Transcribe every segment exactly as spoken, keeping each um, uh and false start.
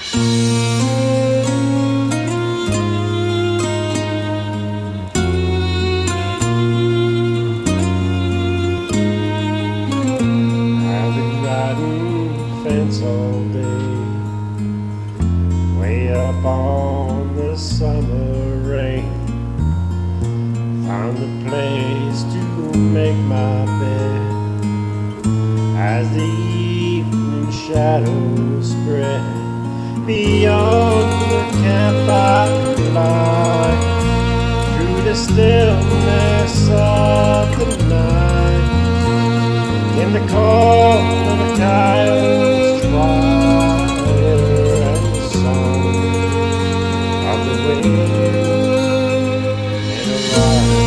I've been riding fence all day, way up on the summer rain. Found a place to make my bed as the evening shadows spread beyond the campfire light, through the stillness of the night, in the call of the coyote's choir and the song of the wind in a wire.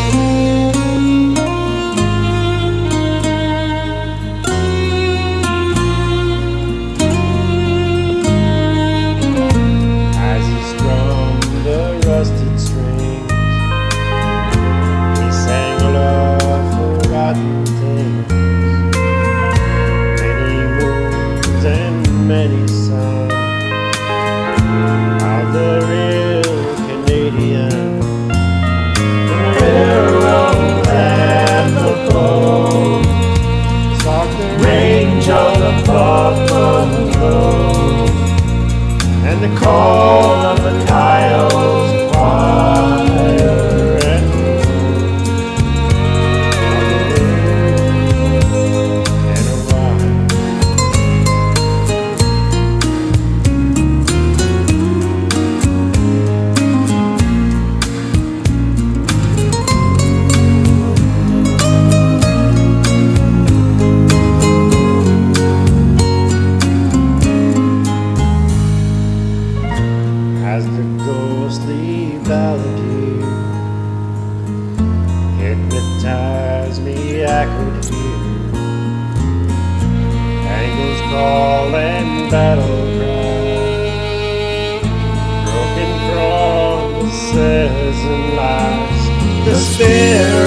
As he strummed the rusted strings, he sang all of forgotten things, many songs of the real Canadian, the railroad and the boat, stalk the range of the buffalo, and the call of the coyote's choir and the and a ride. As the ghostly ballad hypnotized me, I could hear angles call and battle cry, broken promises and lies, the spirit